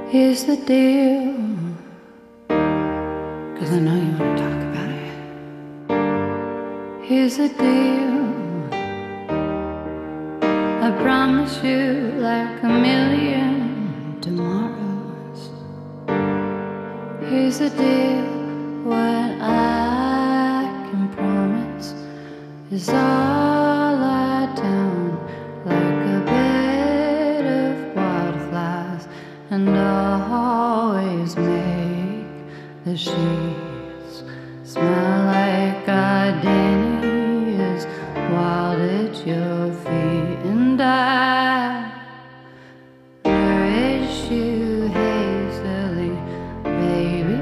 Here's the deal, 'cause I know you want to talk about it. Here's the deal, I promise you like a million tomorrows. Here's the deal, what I can promise is all lie down like a bed of wildflowers, and always make the sheets smell like gardenias wild at your feet. And I nourish you hazily, baby.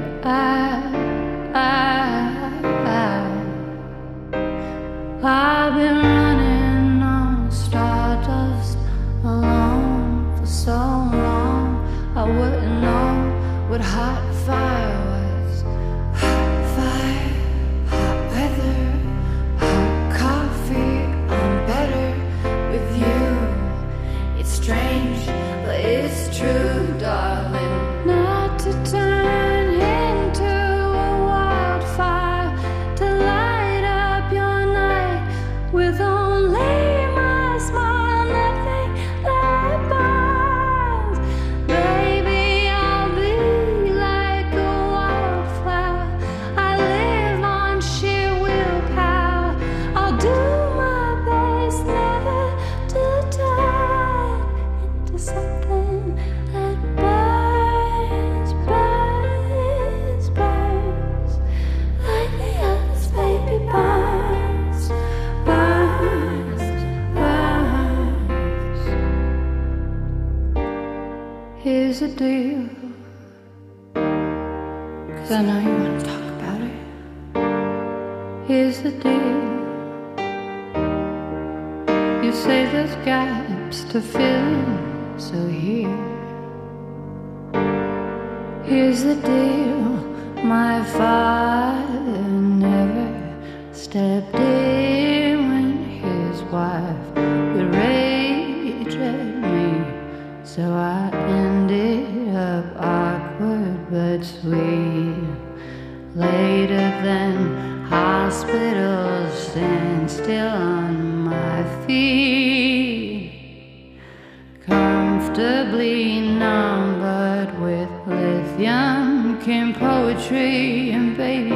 I've been running on stardust alone for so long, I wouldn't know what hot fire was. Hot fire, hot weather, hot coffee. I'm better with you. It's strange, but it's true, darling. Not to turn into a wildfire, to light up your night with only my smile, nothing that burns. Baby, I'll be like a wildflower. I live on sheer willpower. I'll do my best never to turn into something that burns, burns, burns like the others, baby, burns, burns, burns. Here's the deal, 'cause I know you want to talk about it. Here's the deal, you say there's gaps to fill in, so here's the deal. My father never stepped in when his wife would rage at me, so I ended up awkward but sweet. Later than hospitals, stand still on my feet, comfortably numbered with lithium came poetry, and baby,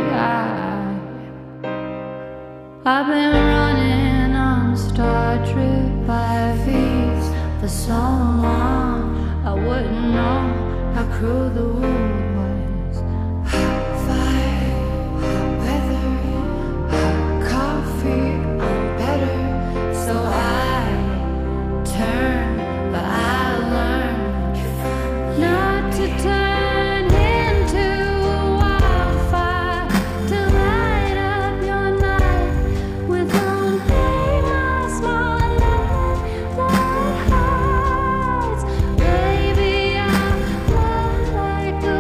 I've been running on Star Trek 5Es for so long, I wouldn't know how cruel the world was. Hot fire, hot weather, hot coffee. I'm better, so I turn, but I learn not to turn into a wildfire, to light up your night with only my small love that hurts. Baby, I'm not like a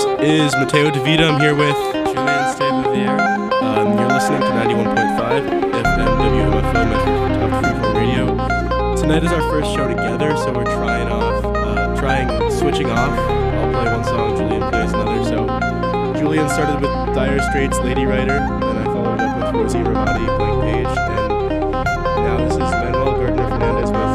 is Matteo DeVita. I'm here with Julian Stave-Vivier. You're listening to 91.5 FM WMFO Metro Freeform Radio. Tonight is our first show together, so we're switching off. I'll play one song, Julian plays another. So Julian started with Dire Straits' Lady Writer, and I followed up with Rosie Ramadi, Blank Page, and now this is Manuel Gardner Fernandez with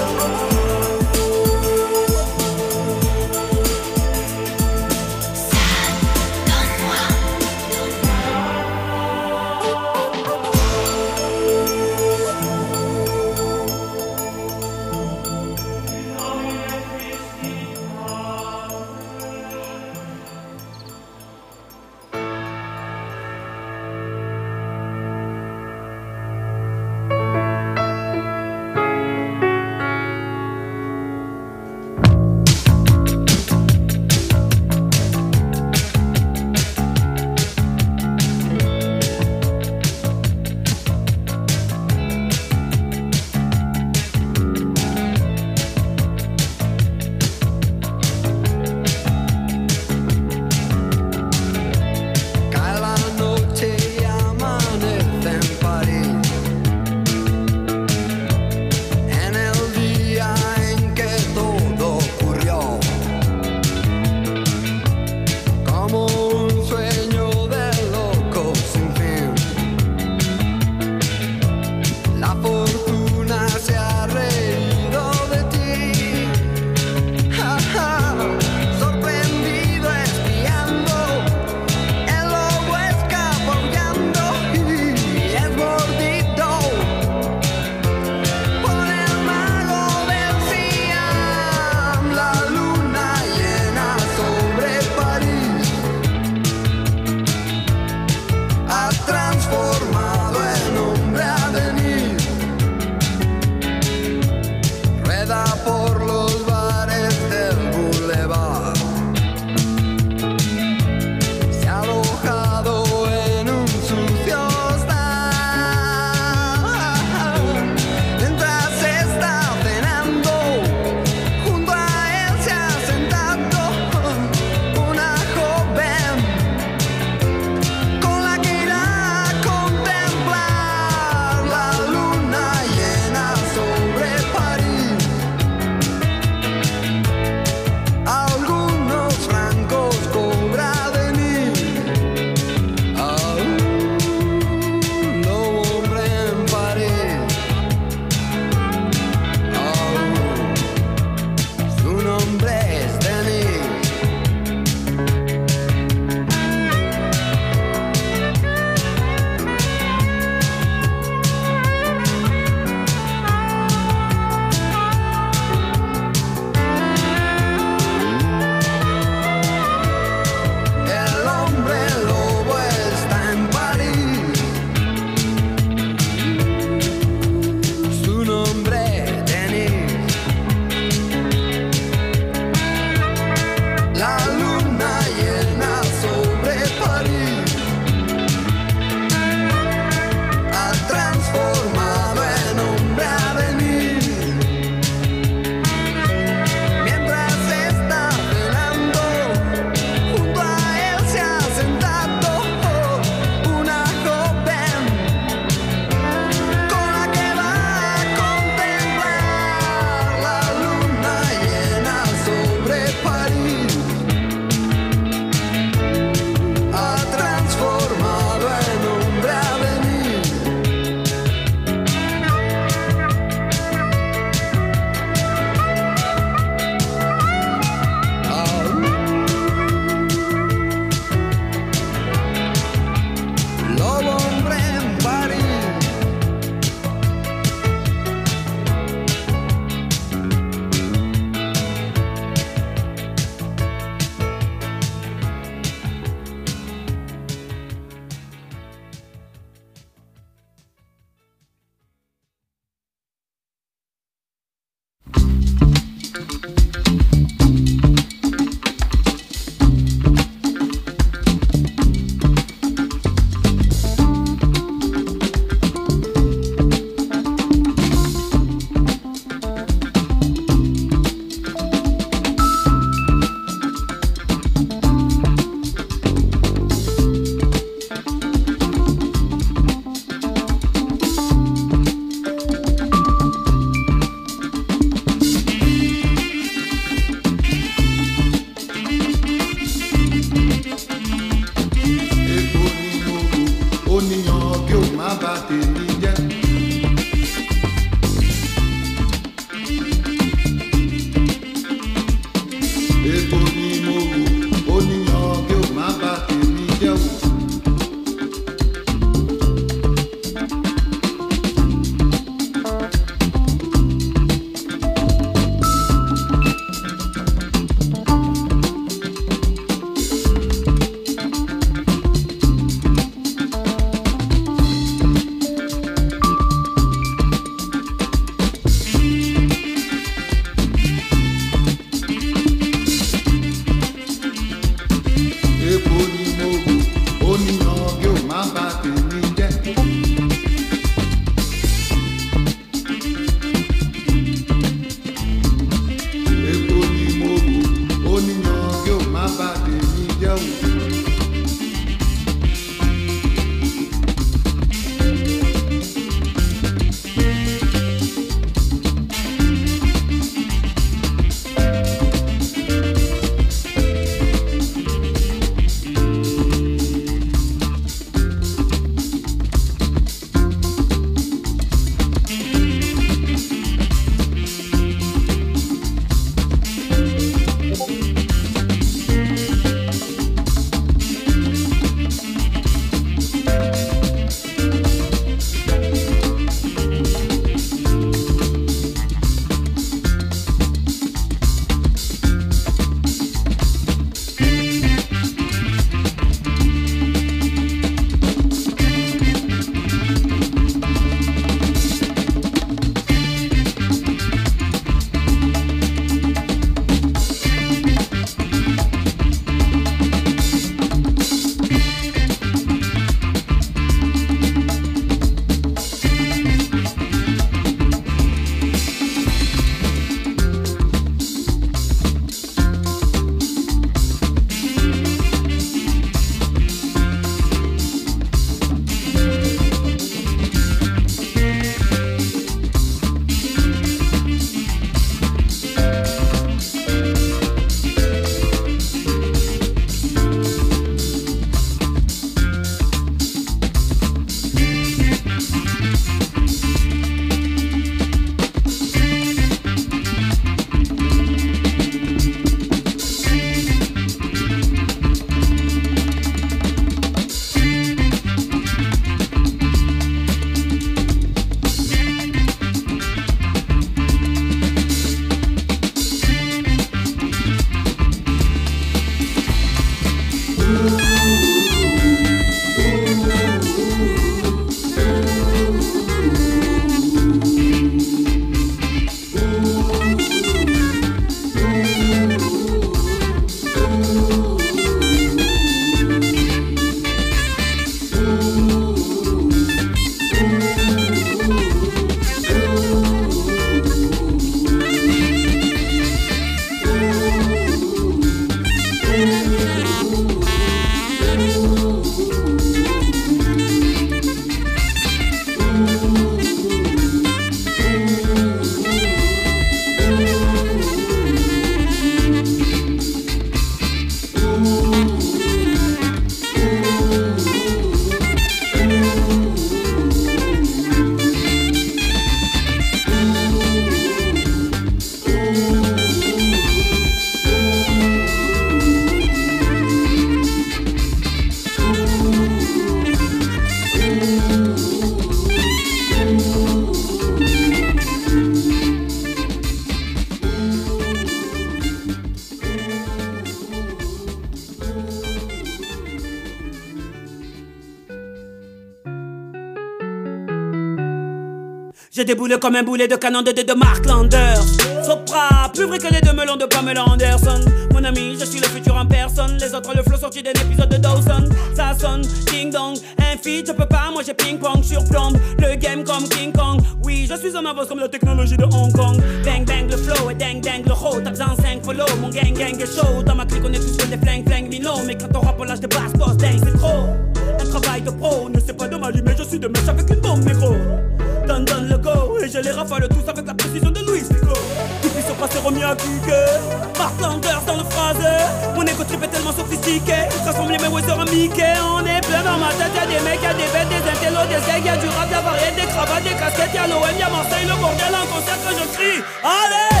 J'ai déboulé comme un boulet de canon de Mark Landers. Sopra, plus vrai que les deux melons de Pamela Anderson. Mon ami, je suis le futur en personne. Les autres, le flow sorti d'un épisode de Dawson. Ça sonne, ding dong, un feat, je peux pas, moi j'ai ping-pong. Surplombe le game comme King Kong. Oui, je suis en avance comme la technologie de Hong Kong. Bang bang, le flow et dang dang, le ho. T'as besoin 5 follow, mon gang gang est chaud. Dans ma clique, on est tous des flingues, flingues, minot. Mais quand on rappe, on lâche des basses, boss, dang, c'est trop. Un travail de pro, ne sais pas de ma vie, mais je suis de mèche avec une bombe micro. Donne le go, et je les rafale tous avec la précision de Louis Pico. Tout puisse se passer au Miyagi. Mark Landers dans le phrasé. Mon égo trip est tellement sophistiqué. Il transforme les Mayweather en Mickey. On est plein dans ma tête, y'a des mecs, y'a des bêtes, des intellos, des gags, y'a du rap, y'a variété, des cravates, des casquettes, y'a l'OM, y'a Marseille, le bordel, en concert que je crie. Allez!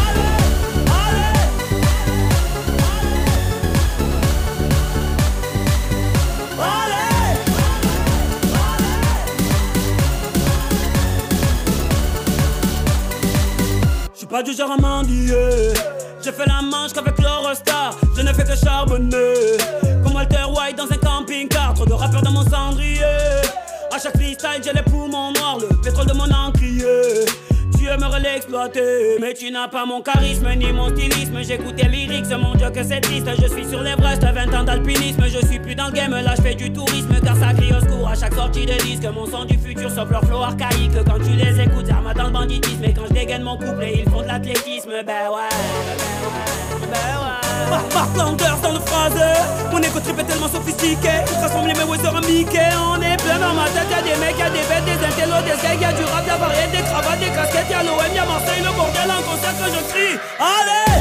Pas du genre à mendier. J'ai fait la manche qu'avec l'Eurostar. Je ne fais que charbonner. Comme Walter White dans un camping-car. Trop de rappeurs dans mon cendrier. À chaque freestyle j'ai les poumons noirs. Le pétrole de mon encrier. Tu aimerais l'exploiter, mais tu n'as pas mon charisme ni mon stylisme. J'écoute tes lyrics, mon dieu que c'est triste. Je suis sur l'Everest, 20 ans d'alpinisme. Je suis plus dans le game, là je fais du tourisme. Car ça crie au secours à chaque sortie de disque. Mon son du futur sauf leur flow archaïque. Quand tu les écoutes, ça m'a dans le banditisme. Et quand je dégaine mon couplet, ils font de l'athlétisme. Ben ouais, ben ouais, ben ouais. Marklanders dans le phraseur. Mon égo trip est tellement sophistiqué. Il transforme les Mayweather en Mickey. On est plein dans ma tête, y'a des mecs, y'a des bêtes, des intellos, des gays, y'a du rap, y'a variété, des cravates, des casquettes, y'a l'OM, y'a Marseille, le bordel, en concert que je crie. Allez!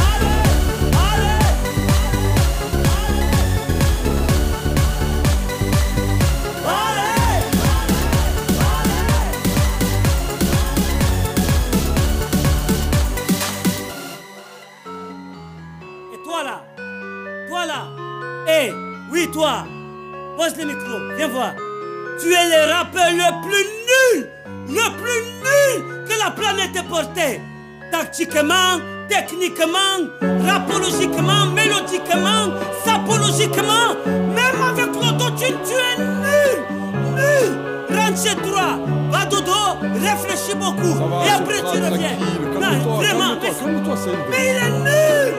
Oui, toi, pose le micro, viens voir. Tu es le rappeur le plus nul que la planète ait porté. Tactiquement, techniquement, rapologiquement, mélodiquement, sapologiquement, même avec l'autotune, tu es nul. Rentre chez toi, va dodo, réfléchis beaucoup, et après tu reviens. Non, vraiment, mais il est nul.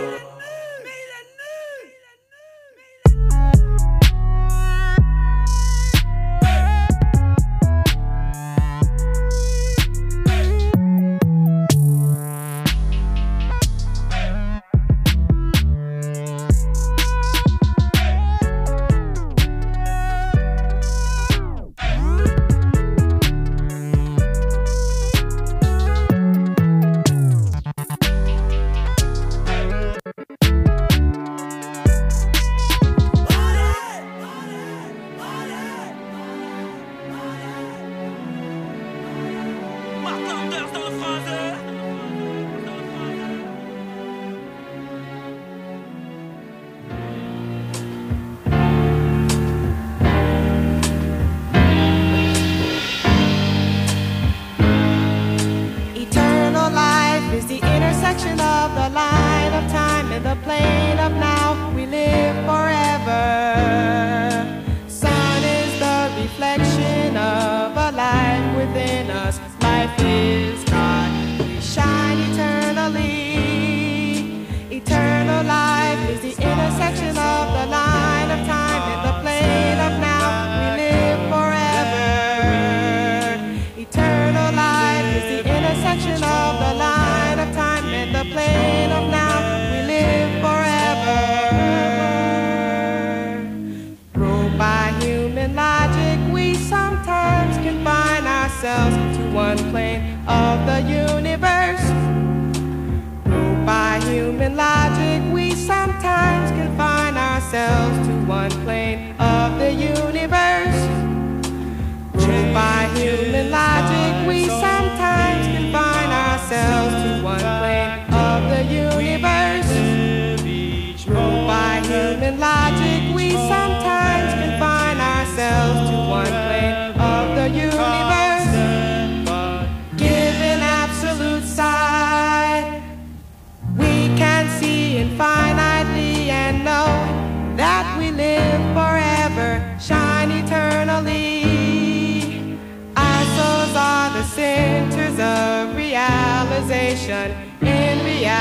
In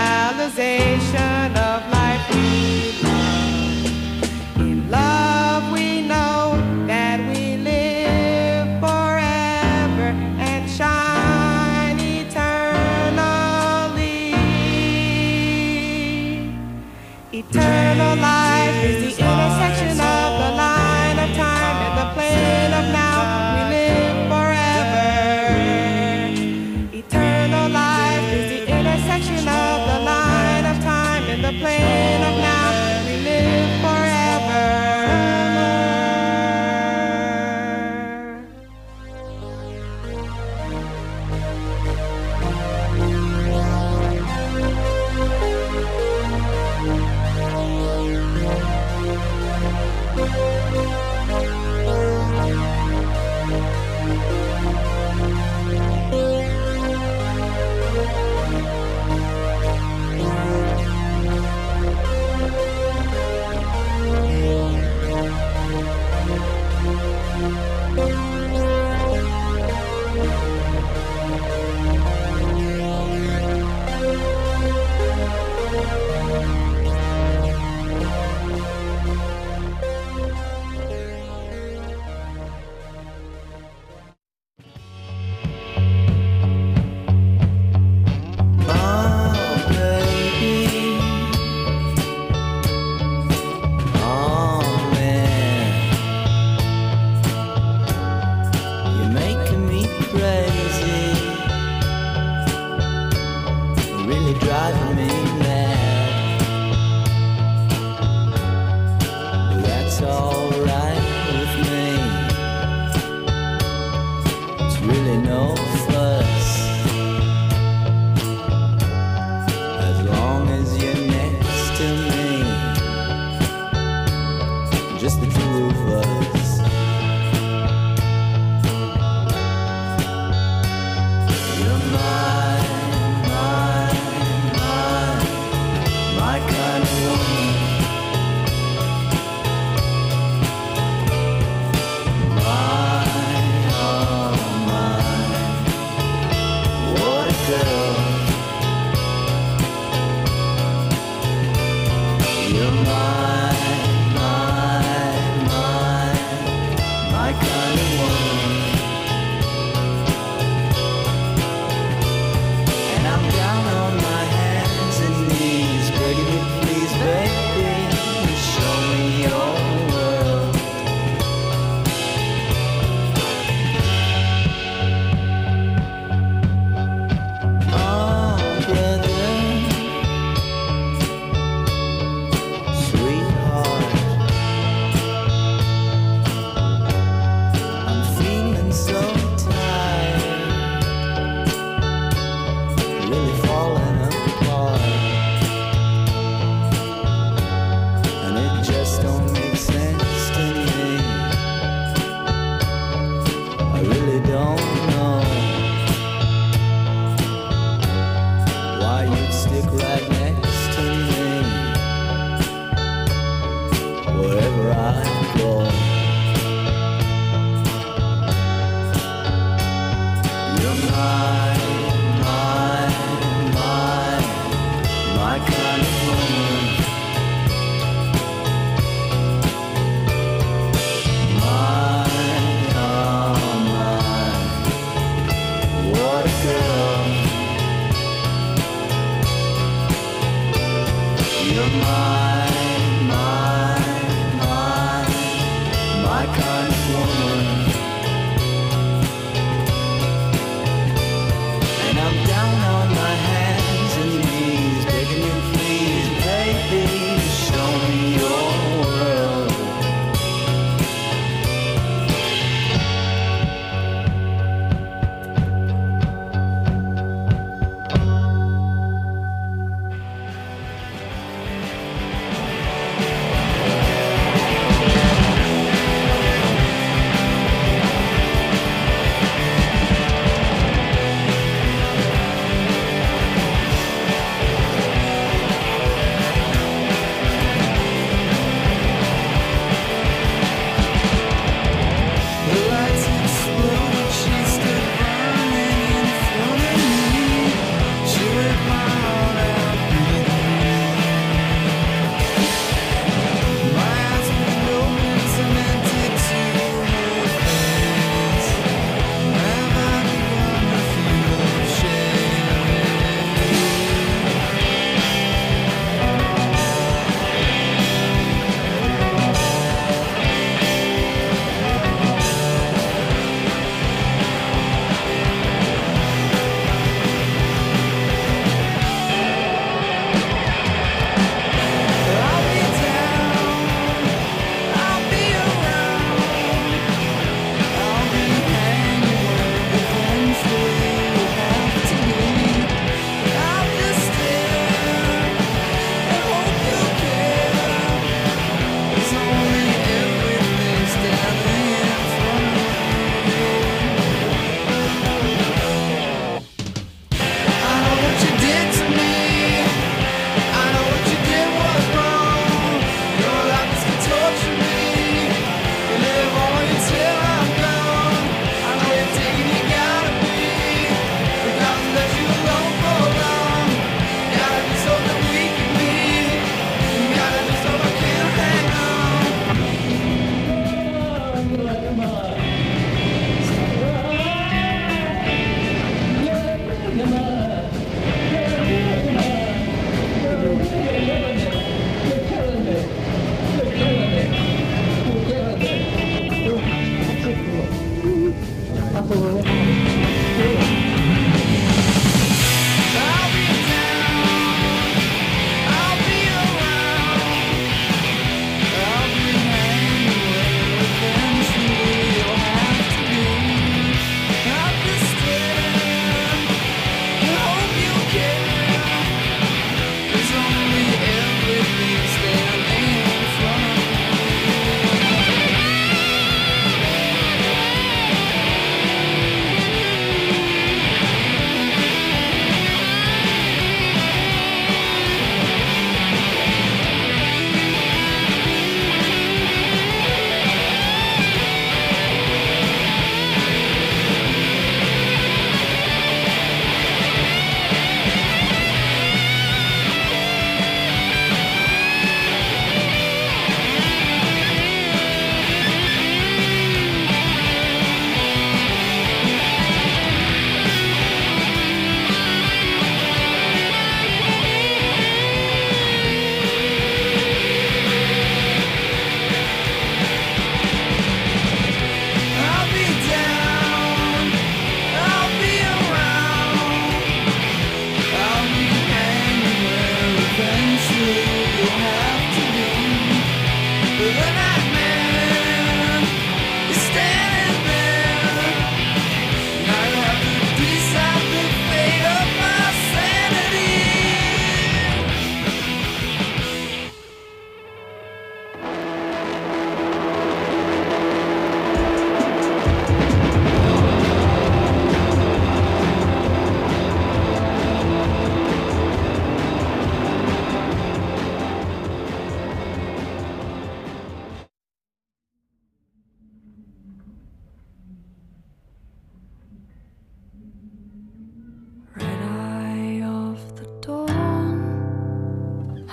realization of life we love. In love we know that we live forever and shine eternally. Eternal life is the intersection of the line of time and the plane of now. We live forever. Eternal life is the intersection of the line of time and the plane of now. We live forever.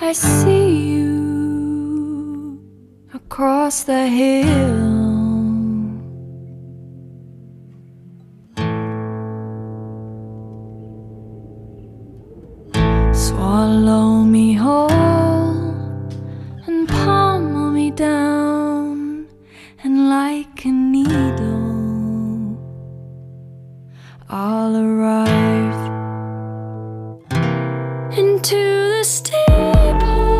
I see you across the hill. Swallow me whole and pummel me down, and like a needle I'll arrive into the stable.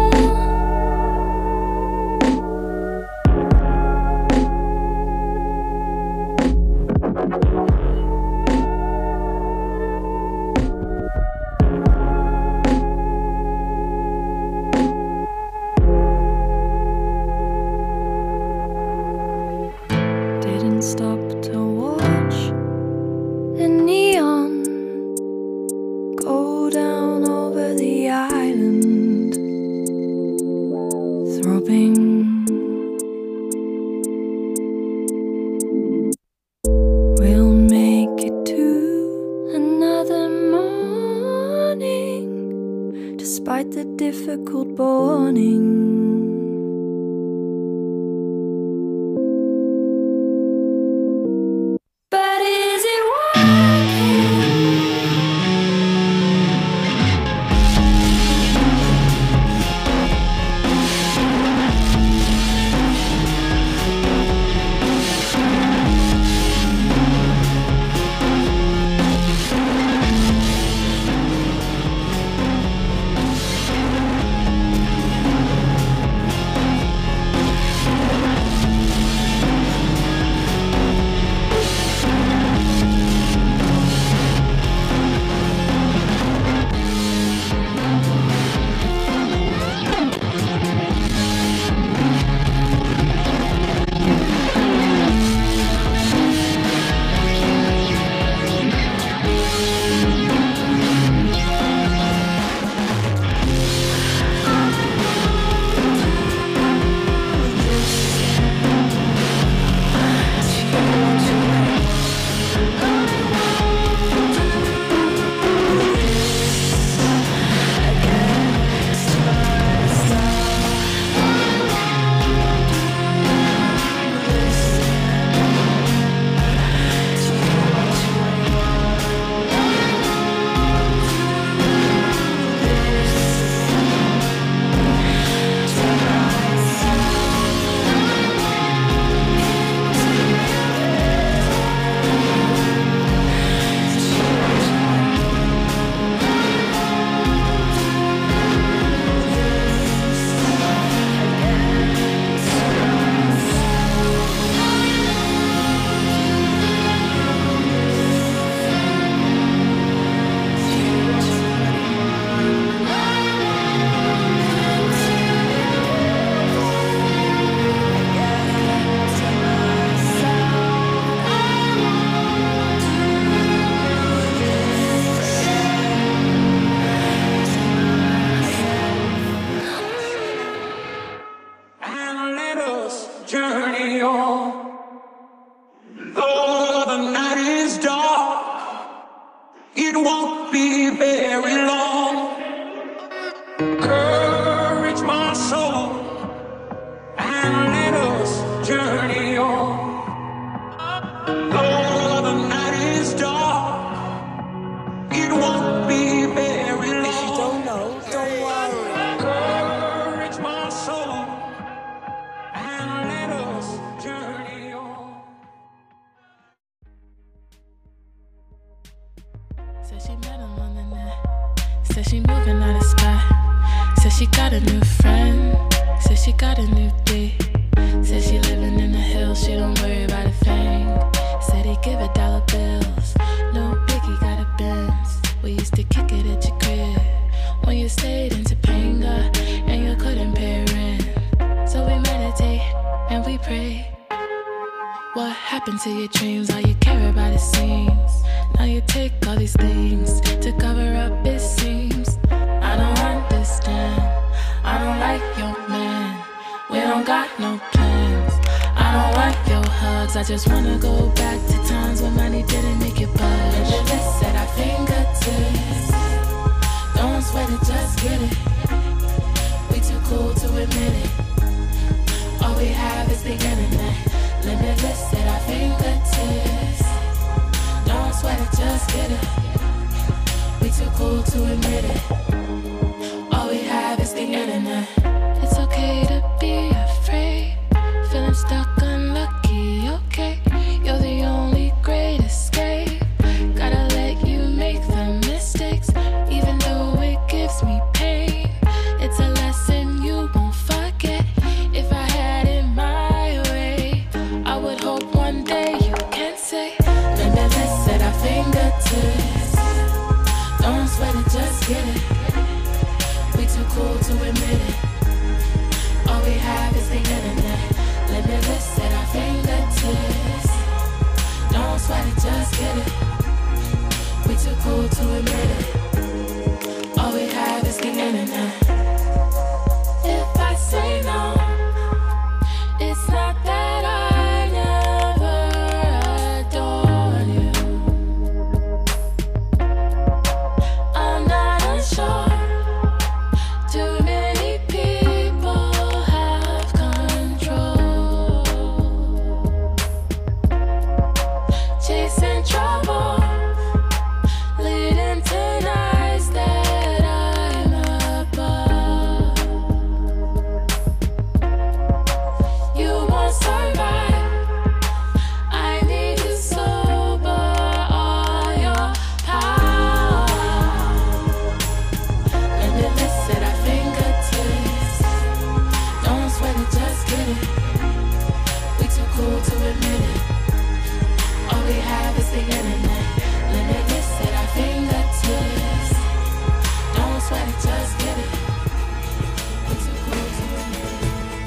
Didn't stop to watch the neon go down over the island, throbbing. We'll make it to another morning, despite the difficult morning. But is it working? Journey on, though the night is dark, it won't be very long. Courage, my soul, and let us journey on. Though the night is dark, it won't be very long. If you don't know, don't worry. Courage, my soul. Said she met him on the net. Said she moving out of spot. Said she got a new friend. Said she got a new date. Said she living in the hills. She don't worry about a thing. Said he give her dollar bills. No biggie, got a Benz. We used to kick it at your crib when you stayed in Topanga and you couldn't pay rent. So we meditate and we pray. What happened to your dreams? All you care about is seems. Now you take all these things to cover up it seems. I don't understand. I don't like your man. We don't got no plans. I don't like your hugs. I just wanna go back to times when money didn't make you budge. This at our fingertips. Don't sweat it, just get it. cool to admit it. All we have is the internet, limitless at our fingertips. Don't sweat it, just get it. We too cool to admit it. All we have is the internet. It's okay to be afraid, feeling stuck, unlucky, okay. You're the only great escape. Gotta let you make the mistakes, even though it gives me pain. It's a lesson you won't forget. If I had it my way, I would hope one day you can say, limitless at our fingertips. Don't sweat it, just get it. We too cool to admit it. All we have is the internet, limitless at our fingertips. Don't sweat it, just get it. We too cool to admit it. All we have is the internet. If I say no, it's not that I never adore you. I'm not unsure. Too many people have control. Chasing trouble, leading to nights that I'm above. You won't survive. I need you sober, all your power. Limitless at our fingertips. Don't sweat it, just get it. We too cool to admit it. All we have is the internet, limitless at our fingertips. Don't sweat it, just get it. We too cool to admit it.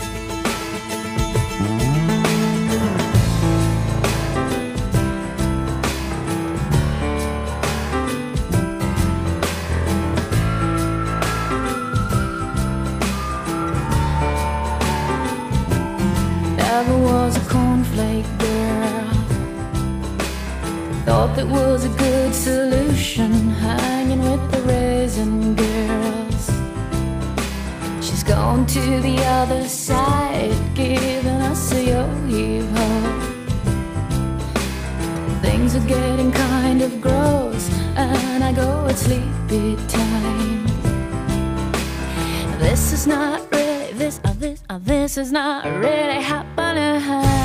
Never was a cornflake girl. Thought that was a good solution, hanging with the raisin girls. She's gone to the other side, giving us a yo-yo. Things are getting kind of gross, and I go at sleepy time. This is not really, this is not really happening.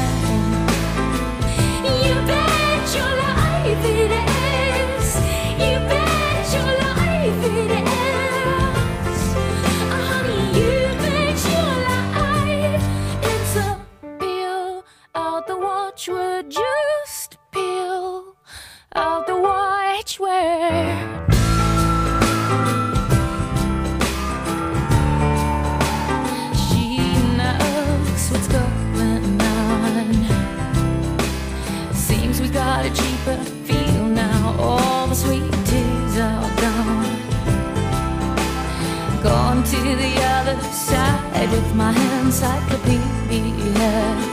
You bet your life it is. You bet your life it is. Honey, you bet your life it's a peel out the watchword. Just peel out the watchword. She knows what's going on. Seems we got a cheaper feel now. All the sweet teas are gone. Gone to the other side with my encyclopedia.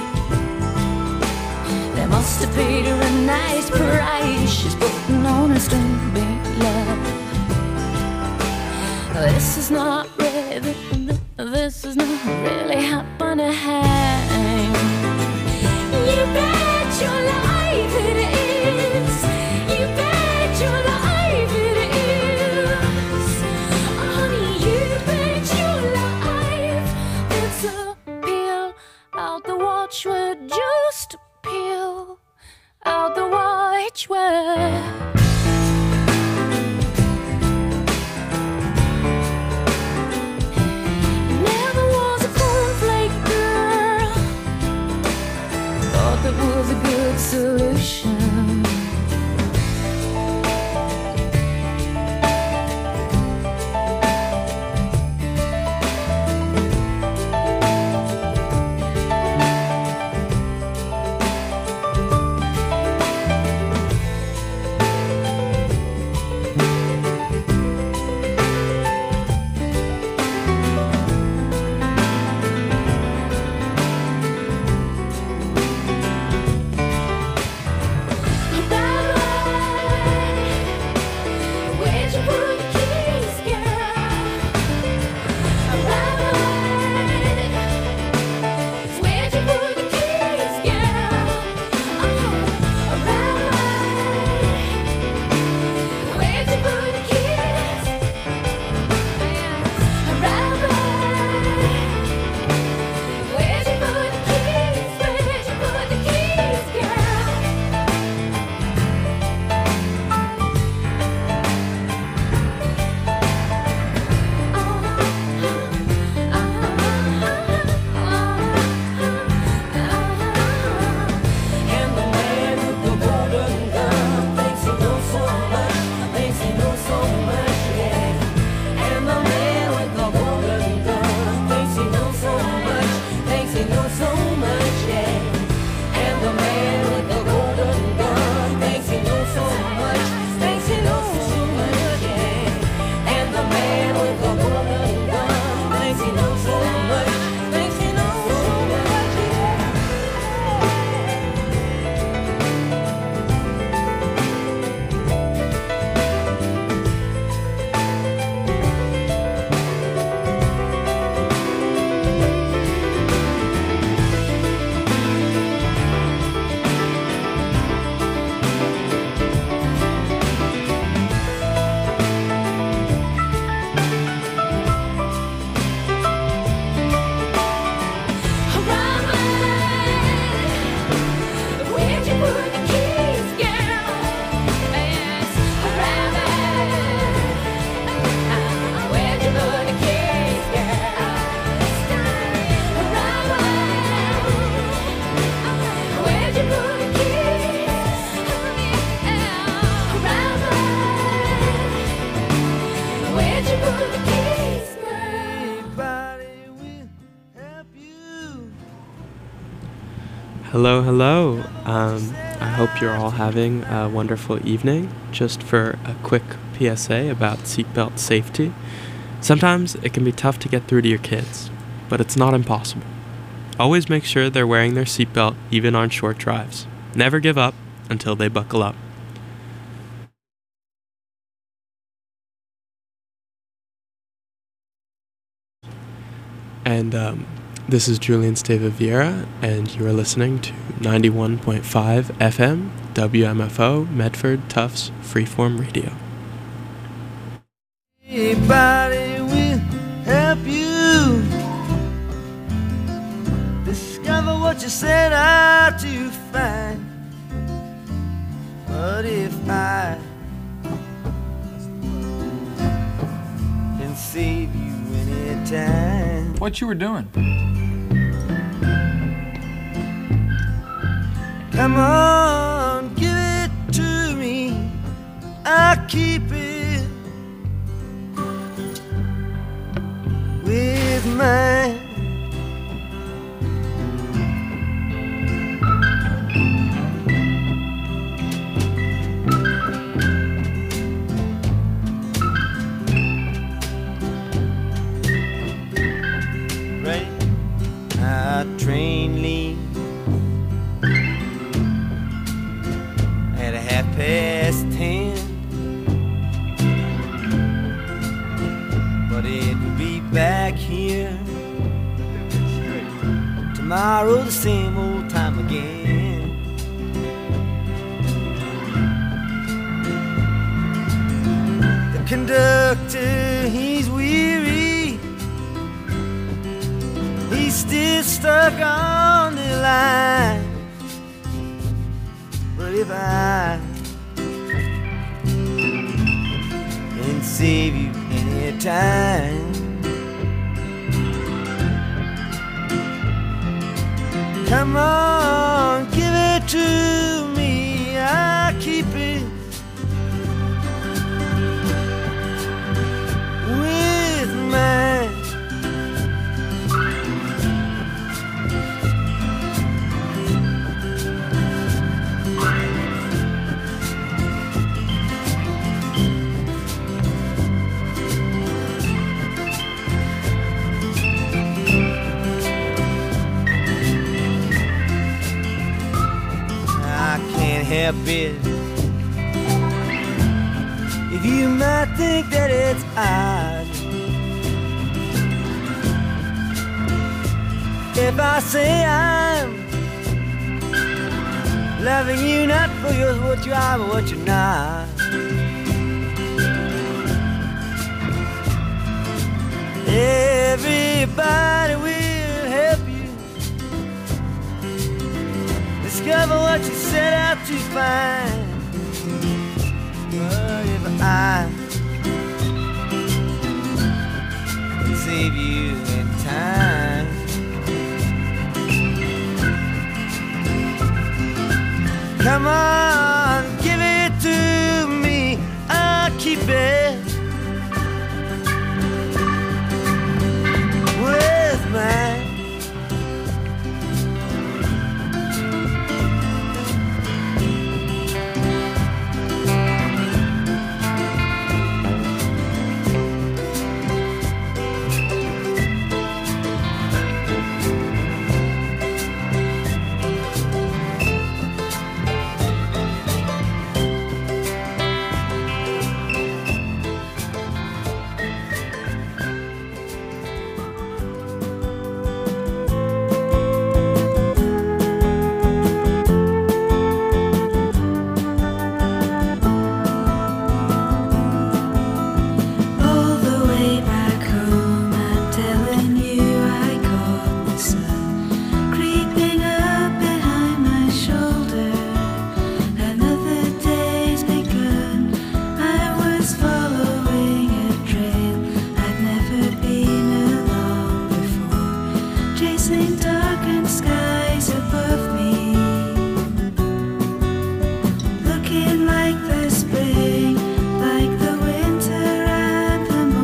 They must have paid her a nice price. She's putting on a string, big love. This is not really, this is not really happening. You bet your life it is. You bet your life it is. Honey, you bet your life it's a peel out the watchword. Just peel out the watchword. Never was a cornflake girl. Thought that was a good solution. Hello, hello. I hope you're all having a wonderful evening. Just for a quick PSA about seatbelt safety. Sometimes it can be tough to get through to your kids, but it's not impossible. Always make sure they're wearing their seatbelt even on short drives. Never give up until they buckle up. And this is Julian Stava Vieira, and you are listening to 91.5 FM, WMFO, Medford, Tufts, Freeform Radio. Anybody will help you discover what you set out to find. But if I can save you anytime. What you were doing? Come on, give it to me. I'll keep it with mine. Right, our train leaves at 10:30, but it will be back here tomorrow the same old time again. The conductor, he's weary, he's still stuck on the line. But if I can save you anytime, come on, give it to me, I'll keep it with mine. Help it if you might think that it's odd if I say I'm loving you not for what you are but what you're not. Everybody will help you discover what you set out to find. But if I can save you in time, come on.